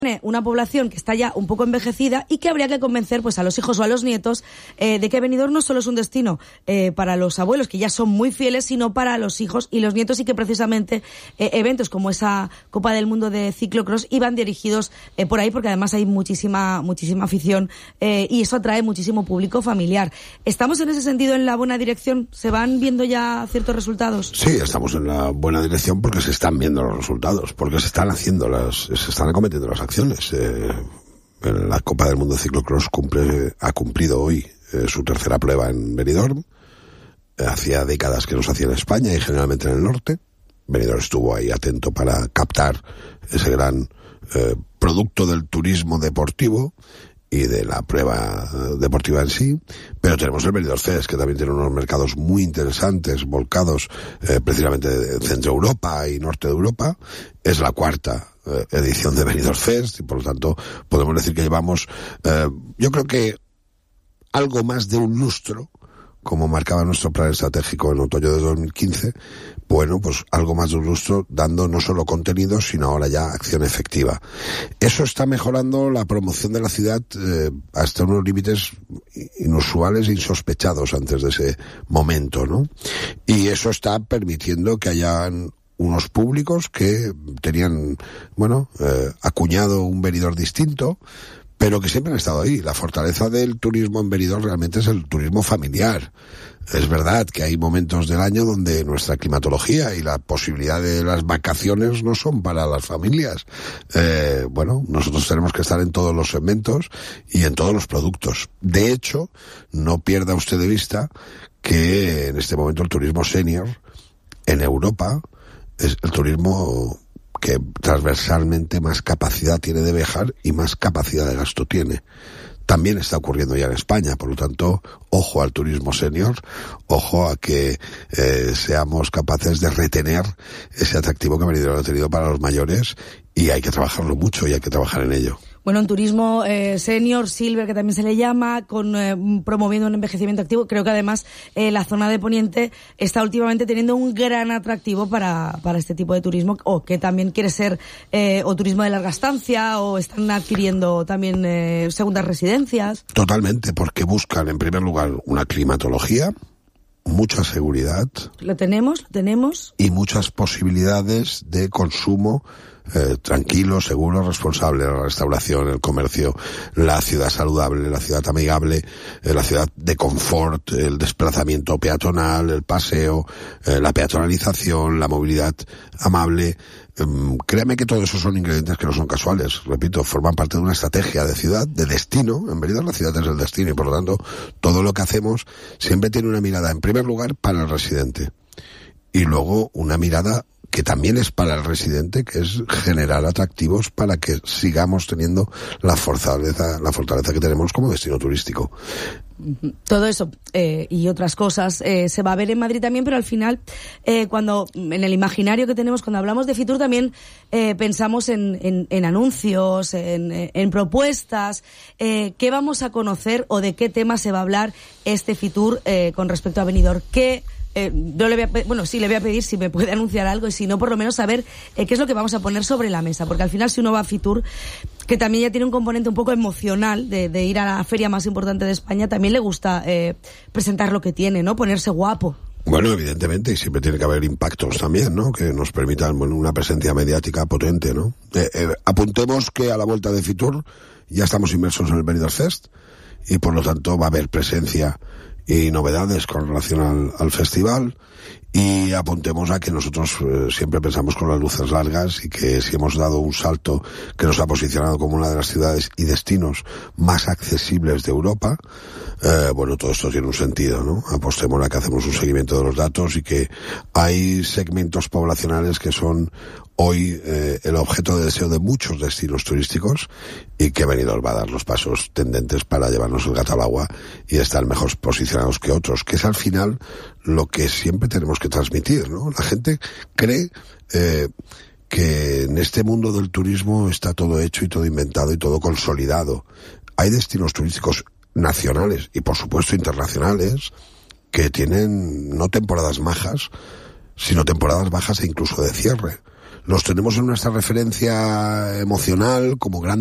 una población que está ya un poco envejecida y que habría que convencer pues a los hijos o a los nietos de que Benidorm no solo es un destino para los abuelos, que ya son muy fieles, sino para los hijos y los nietos, y que precisamente eventos como esa Copa del Mundo de ciclocross iban dirigidos por ahí, porque además hay muchísima afición y eso atrae muchísimo público familiar. ¿Estamos en ese sentido en la buena dirección? ¿Se van viendo ya ciertos resultados? Sí, estamos en la buena dirección porque se están viendo los resultados, porque se están acometiendo las acciones. La Copa del Mundo de Ciclocross ha cumplido hoy su tercera prueba en Benidorm. Hacía décadas que no se hacía en España y generalmente en el norte. Benidorm estuvo ahí atento para captar ese gran producto del turismo deportivo y de la prueba deportiva en sí, pero tenemos el Benidorm Fest, que también tiene unos mercados muy interesantes, volcados precisamente de Centro Europa y Norte de Europa. Es la cuarta edición de Benidorm Fest y por lo tanto podemos decir que llevamos, yo creo que algo más de un lustro, como marcaba nuestro plan estratégico en otoño de 2015, bueno, pues algo más de un lustro dando no solo contenido, sino ahora ya acción efectiva. Eso está mejorando la promoción de la ciudad hasta unos límites inusuales e insospechados antes de ese momento, ¿no? Y eso está permitiendo que hayan unos públicos que tenían, acuñado un Benidorm distinto, pero que siempre han estado ahí. La fortaleza del turismo en Benidorm realmente es el turismo familiar. Es verdad que hay momentos del año donde nuestra climatología y la posibilidad de las vacaciones no son para las familias. Nosotros tenemos que estar en todos los segmentos y en todos los productos. De hecho, no pierda usted de vista que en este momento el turismo senior en Europa es el turismo que transversalmente más capacidad tiene de viajar y más capacidad de gasto tiene. También está ocurriendo ya en España, por lo tanto, ojo al turismo senior, ojo a que seamos capaces de retener ese atractivo que Benidorm ha tenido para los mayores, y hay que trabajarlo mucho y hay que trabajar en ello. Bueno, un turismo senior, silver, que también se le llama, promoviendo un envejecimiento activo. Creo que además la zona de Poniente está últimamente teniendo un gran atractivo para este tipo de turismo, o que también quiere ser o turismo de larga estancia, o están adquiriendo también segundas residencias. Totalmente, porque buscan en primer lugar una climatología, mucha seguridad. Lo tenemos. Y muchas posibilidades de consumo tranquilo, seguro, responsable. La restauración, el comercio, la ciudad saludable, la ciudad amigable, la ciudad de confort, el desplazamiento peatonal, el paseo, la peatonalización, la movilidad amable. Créame que todo eso son ingredientes que no son casuales, repito, forman parte de una estrategia de ciudad, de destino. En verdad la ciudad es el destino y por lo tanto todo lo que hacemos siempre tiene una mirada en primer lugar para el residente y luego una mirada que también es para el residente, que es generar atractivos para que sigamos teniendo la fortaleza que tenemos como destino turístico. Todo eso y otras cosas se va a ver en Madrid también, pero al final cuando en el imaginario que tenemos cuando hablamos de Fitur también pensamos en anuncios, en propuestas. ¿Qué vamos a conocer o de qué tema se va a hablar este Fitur con respecto a Benidorm? Yo le voy a pedir si me puede anunciar algo, y si no, por lo menos saber qué es lo que vamos a poner sobre la mesa, porque al final si uno va a Fitur, que también ya tiene un componente un poco emocional de ir a la feria más importante de España, también le gusta presentar lo que tiene, ¿no? Ponerse guapo. Bueno, evidentemente, y siempre tiene que haber impactos también, ¿no? Que nos permitan una presencia mediática potente, ¿no? Apuntemos que a la vuelta de Fitur ya estamos inmersos en el Benidorm Fest y por lo tanto va a haber presencia y novedades con relación al festival, y apuntemos a que nosotros siempre pensamos con las luces largas y que si hemos dado un salto que nos ha posicionado como una de las ciudades y destinos más accesibles de Europa, todo esto tiene un sentido, ¿no? Apostemos a que hacemos un seguimiento de los datos y que hay segmentos poblacionales que son hoy el objeto de deseo de muchos destinos turísticos, y que Benidorm va a dar los pasos tendentes para llevarnos el gato al agua y estar mejor posicionados que otros, que es al final lo que siempre tenemos que transmitir, ¿no? La gente cree que en este mundo del turismo está todo hecho y todo inventado y todo consolidado. Hay destinos turísticos nacionales y por supuesto internacionales que tienen no temporadas majas, sino temporadas bajas e incluso de cierre. los tenemos en nuestra referencia emocional como grandes